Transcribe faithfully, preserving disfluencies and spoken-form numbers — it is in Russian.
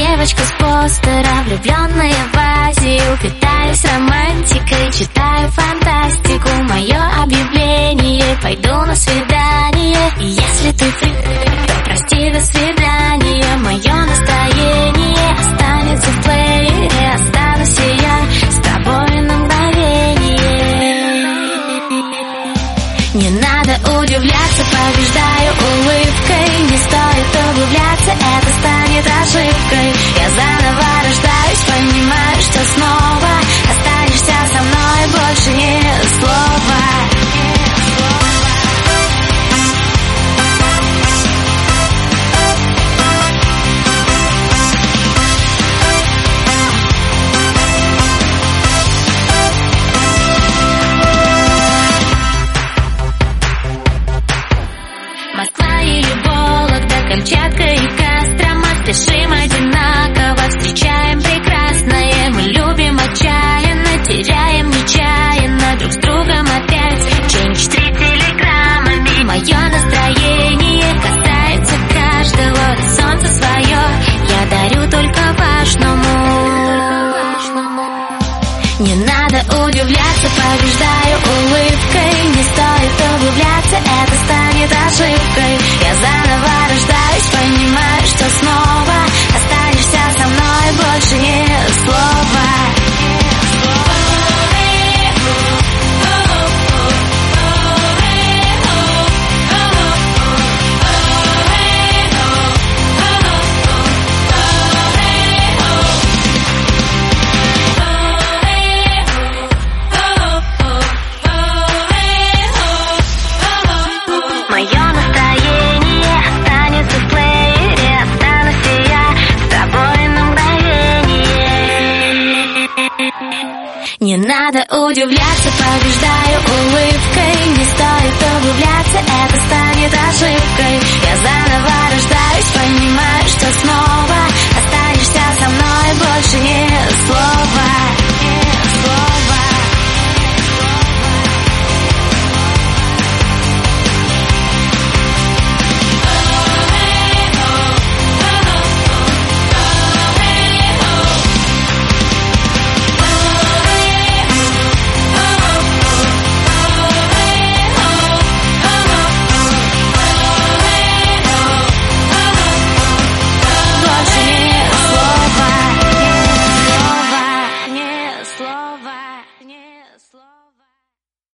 девочка с постера, влюбленная в Азию. Питаюсь романтикой, читаю фантастику. Мое объявление: пойду на свидание. И если ты фри, то прости, до свидания. Мое настроение останется в плеере. Останусь и я с тобой на мгновение. Не надо удивляться, побеждаю улыбкой. Не стоит углубляться, это станет ошибкой. Я заново рождаюсь, понимаю, что снова останешься со мной, больше ни слова. Москва или Вологда, Камчатка и Кострома. Спешим одинаково, встречаем прекрасное. Мы любим отчаянно, теряем нечаянно. Друг с другом опять челлендж три телеграммами. Мое настроение касается каждого. Солнце свое я дарю только важному. Не надо удивляться, побеждаю улыбкой. Не стоит углубляться, это станет ошибкой. Я заново рождаюсь, понимаю, что снова останешься со мной, больше ни слова. Мое настроение останется в плеере. Останусь и я с тобой на мгновение. Не надо удивляться, побеждаю улыбкой. Не стоит углубляться, это станет ошибкой. Я заново рождаюсь, понимаю, что снова